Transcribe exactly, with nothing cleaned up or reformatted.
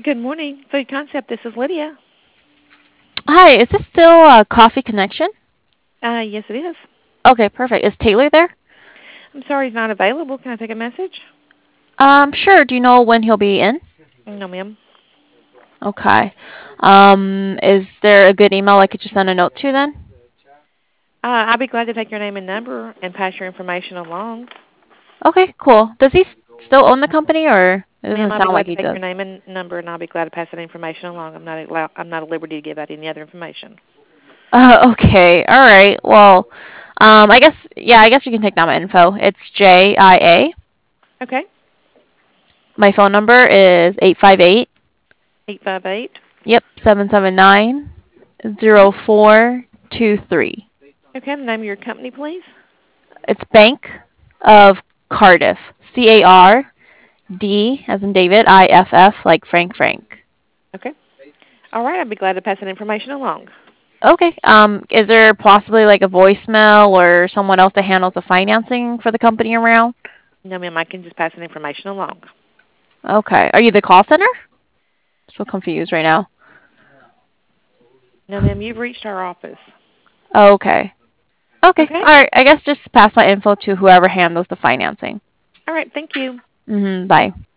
Good morning, Food Concept. This is Lydia. Hi, is this still uh, Coffee Connection? Uh, yes, it is. Okay, perfect. Is Taylor there? I'm sorry he's not available. Can I take a message? Um, sure. Do you know when he'll be in? No, ma'am. Okay. Um, is there a good email I could just send a note to then? Uh, I'll be glad to take your name and number and pass your information along. Okay, cool. Does he s- still own the company, or it Ma'am, doesn't I'll be sound glad like to he take your does? name and number, and I'll be glad to pass that information along. I'm not allow- I'm not at liberty to give out any other information. Uh, okay. All right. Well, um, I guess yeah. I guess you can take down my info. It's J I A. Okay. My phone number is eight five eight. Eight five eight. Yep, seven seven nine zero four two three. Okay. The name of your company, please. It's Bank of Cardiff. C A R D as in David, I F F like Frank Frank. Okay. All right. I'll be glad to pass that information along. Okay. Um, is there possibly like a voicemail or someone else that handles the financing for the company around? No, ma'am. I can just pass that information along. Okay. Are you the call center? So confused right now. No, ma'am. You've reached our office. Okay. Okay. Okay. All right. I guess just pass my info to whoever handles the financing. All right. Thank you. Mhm. Bye.